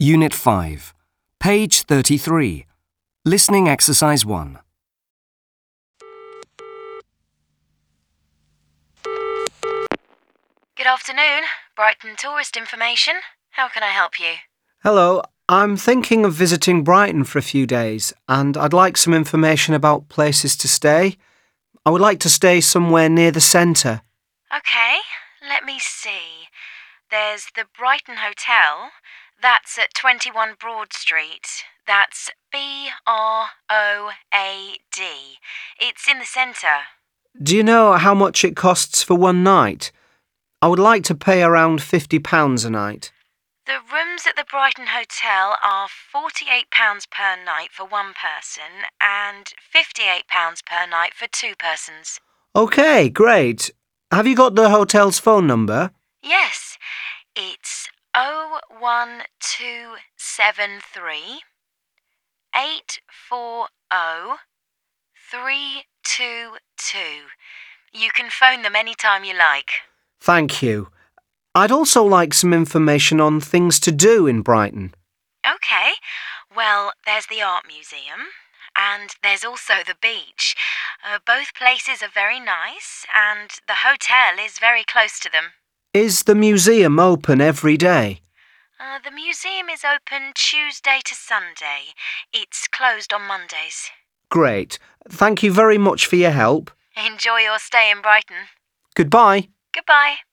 Unit 5, page 33. Listening exercise 1. Good afternoon. Brighton Tourist Information. How can I help you? Hello, I'm thinking of visiting Brighton for a few days and I'd like some information about places to stay. I would like to stay somewhere near the centre. OK, let me see. There's the Brighton Hotel. That's at 21 Broad Street. That's BROAD. It's in the centre. Do you know how much it costs for one night? I would like to pay around £50 a night. The rooms at the Brighton Hotel are £48 per night for one person and £58 per night for two persons. OK, great. Have you got the hotel's phone number? Yes, it's 01273 840 322. You can phone them any time you like. Thank you. I'd also like some information on things to do in Brighton. OK, well, there's the Art Museum and there's also the beach. Both places are very nice and the hotel is very close to them. Is the museum open every day? The museum is open Tuesday to Sunday. It's closed on Mondays. Great. Thank you very much for your help. Enjoy your stay in Brighton. Goodbye. Goodbye.